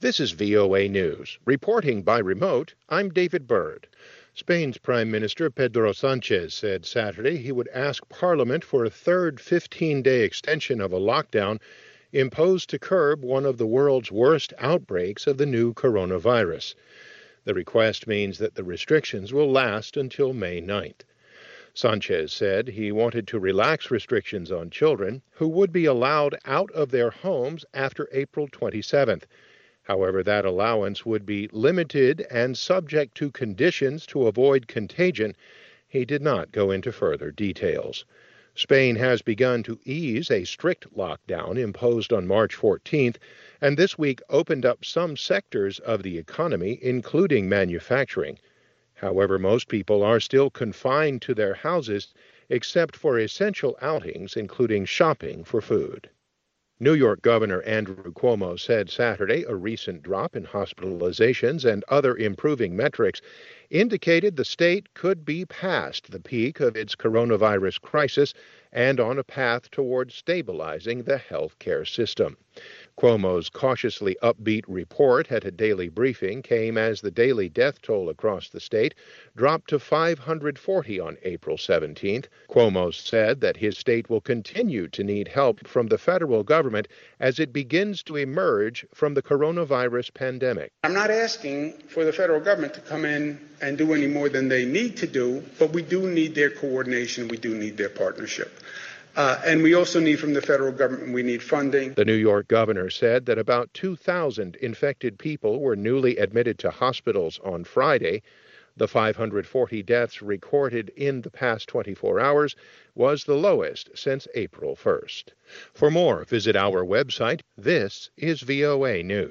This is VOA News. Reporting by remote, I'm David Byrd. Spain's Prime Minister Pedro Sanchez said Saturday he would ask Parliament for a third 15-day extension of a lockdown imposed to curb one of the world's worst outbreaks of the new coronavirus. The request means that the restrictions will last until May 9th. Sanchez said he wanted to relax restrictions on children who would be allowed out of their homes after April 27th. However, that allowance would be limited and subject to conditions to avoid contagion. He did not go into further details. Spain has begun to ease a strict lockdown imposed on March 14th, and this week opened up some sectors of the economy, including manufacturing. However, most people are still confined to their houses, except for essential outings, including shopping for food. New York Governor Andrew Cuomo said Saturday a recent drop in hospitalizations and other improving metrics indicated the state could be past the peak of its coronavirus crisis and on a path toward stabilizing the health care system. Cuomo's cautiously upbeat report at a daily briefing came as the daily death toll across the state dropped to 540 on April 17th. Cuomo said that his state will continue to need help from the federal government as it begins to emerge from the coronavirus pandemic. I'm not asking for the federal government to come in and do any more than they need to do, but we do need their coordination. We do need their partnership. And we also need from the federal government, we need funding. The New York governor said that about 2,000 infected people were newly admitted to hospitals on Friday. The 540 deaths recorded in the past 24 hours was the lowest since April 1st. For more, visit our website. This is VOA News.